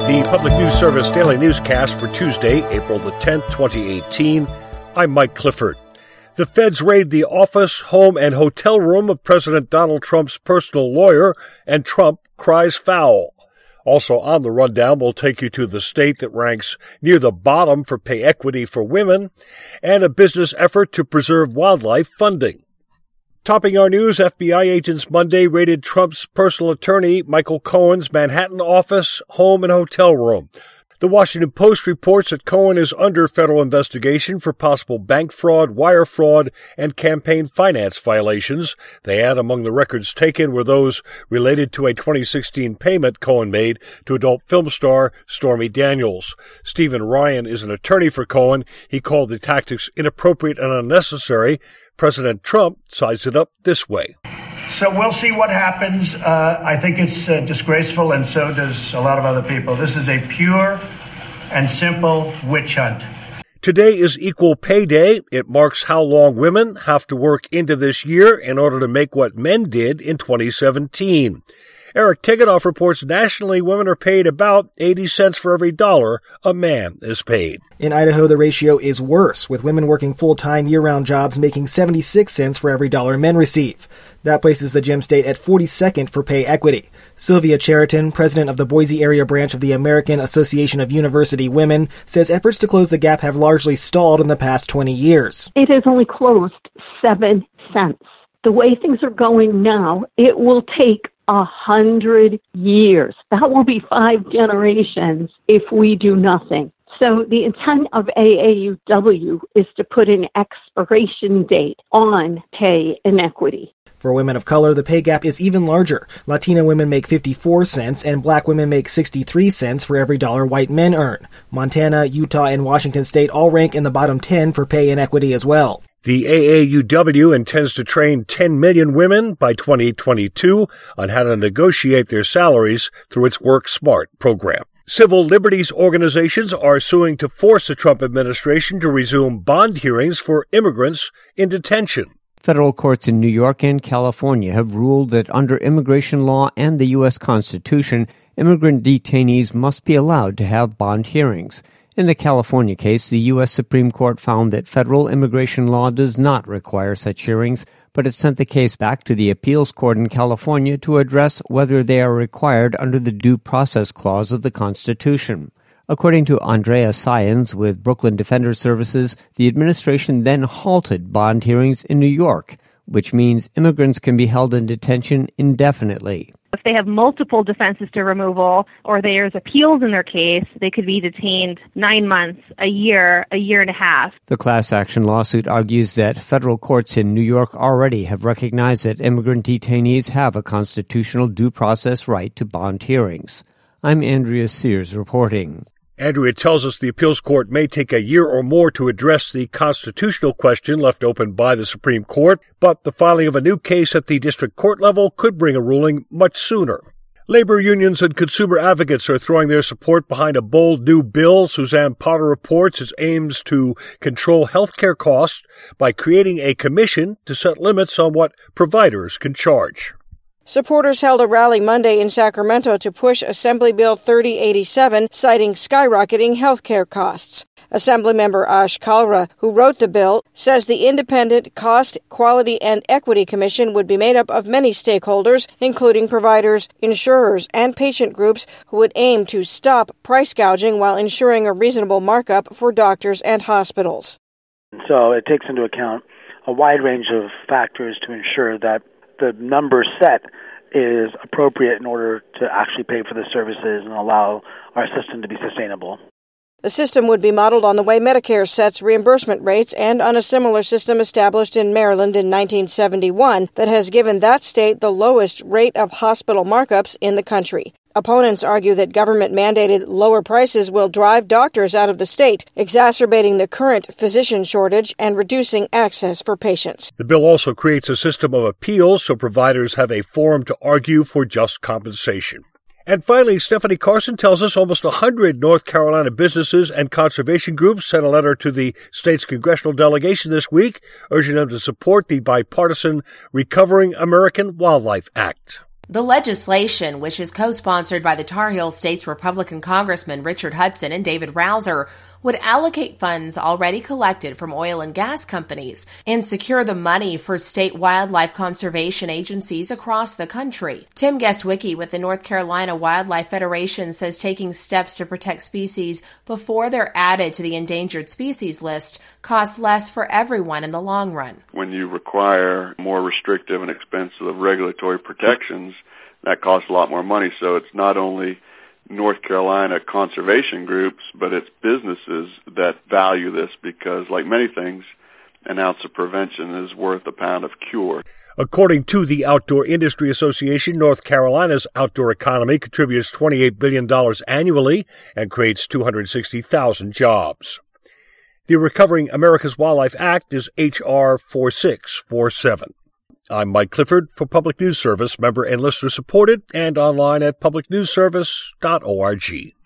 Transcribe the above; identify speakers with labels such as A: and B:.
A: The Public News Service Daily Newscast for Tuesday, April the 10th, 2018. I'm Mike Clifford. The feds raided the office, home, and hotel room of President Donald Trump's personal lawyer, and Trump cries foul. Also on the rundown, we'll take you to the state that ranks near the bottom for pay equity for women, and a business effort to preserve wildlife funding. Topping our news, FBI agents Monday raided Trump's personal attorney Michael Cohen's Manhattan office, home, and hotel room. The Washington Post reports that Cohen is under federal investigation for possible bank fraud, wire fraud, and campaign finance violations. They add among the records taken were those related to a 2016 payment Cohen made to adult film star Stormy Daniels. Stephen Ryan is an attorney for Cohen. He called the tactics inappropriate and unnecessary. President Trump sized it up this way.
B: So we'll see what happens. I think it's disgraceful, and so does a lot of other people. This is a pure and simple witch hunt.
A: Today is Equal Pay Day. It marks how long women have to work into this year in order to make what men did in 2017. Eric Tegethoff reports nationally women are paid about 80 cents for every dollar a man is paid.
C: In Idaho, the ratio is worse, with women working full-time year-round jobs making 76 cents for every dollar men receive. That places the Gem State at 42nd for pay equity. Sylvia Cheriton, president of the Boise area branch of the American Association of University Women, says efforts to close the gap have largely stalled in the past 20 years.
D: It has only closed 7 cents. The way things are going now, it will take 100 years. That will be 5 generations if we do nothing. So the intent of AAUW is to put an expiration date on pay inequity.
C: For women of color, the pay gap is even larger. Latina women make 54 cents and black women make 63 cents for every dollar white men earn. Montana, Utah, and Washington State all rank in the bottom 10 for pay inequity as well.
A: The AAUW intends to train 10 million women by 2022 on how to negotiate their salaries through its Work Smart program. Civil liberties organizations are suing to force the Trump administration to resume bond hearings for immigrants in detention.
E: Federal courts in New York and California have ruled that under immigration law and the U.S. Constitution, immigrant detainees must be allowed to have bond hearings. In the California case, the U.S. Supreme Court found that federal immigration law does not require such hearings, but it sent the case back to the appeals court in California to address whether they are required under the Due Process Clause of the Constitution. According to Andrea Sayans with Brooklyn Defender Services, the administration then halted bond hearings in New York, which means immigrants can be held in detention indefinitely.
F: If they have multiple defenses to removal or there's appeals in their case, they could be detained 9 months, a year and a half.
E: The class action lawsuit argues that federal courts in New York already have recognized that immigrant detainees have a constitutional due process right to bond hearings. I'm Andrea Sears reporting.
A: Andrea tells us the appeals court may take a year or more to address the constitutional question left open by the Supreme Court, but the filing of a new case at the district court level could bring a ruling much sooner. Labor unions and consumer advocates are throwing their support behind a bold new bill Suzanne Potter reports it aims to control health care costs by creating a commission to set limits on what providers can charge.
G: Supporters held a rally Monday in Sacramento to push Assembly Bill 3087, citing skyrocketing health care costs. Assemblymember Ash Kalra, who wrote the bill, says the Independent Cost, Quality, and Equity Commission would be made up of many stakeholders, including providers, insurers, and patient groups who would aim to stop price gouging while ensuring a reasonable markup for doctors and hospitals.
H: So it takes into account a wide range of factors to ensure that the number set is appropriate in order to actually pay for the services and allow our system to be sustainable.
G: The system would be modeled on the way Medicare sets reimbursement rates and on a similar system established in Maryland in 1971 that has given that state the lowest rate of hospital markups in the country. Opponents argue that government-mandated lower prices will drive doctors out of the state, exacerbating the current physician shortage and reducing access for patients.
A: The bill also creates a system of appeals so providers have a forum to argue for just compensation. And finally, Stephanie Carson tells us almost 100 North Carolina businesses and conservation groups sent a letter to the state's congressional delegation this week, urging them to support the bipartisan Recovering American Wildlife Act.
I: The legislation, which is co-sponsored by the Tar Heel State's Republican Congressman Richard Hudson and David Rouser, would allocate funds already collected from oil and gas companies and secure the money for state wildlife conservation agencies across the country. Tim Guestwicki with the North Carolina Wildlife Federation says taking steps to protect species before they're added to the endangered species list costs less for everyone in the long run.
J: When you require more restrictive and expensive regulatory protections, that costs a lot more money. So it's not only North Carolina conservation groups, but it's businesses that value this because, like many things, an ounce of prevention is worth a pound of cure.
A: According to the Outdoor Industry Association, North Carolina's outdoor economy contributes $28 billion annually and creates 260,000 jobs. The Recovering America's Wildlife Act is H.R. 4647. I'm Mike Clifford for Public News Service, member and listener supported, and online at publicnewsservice.org.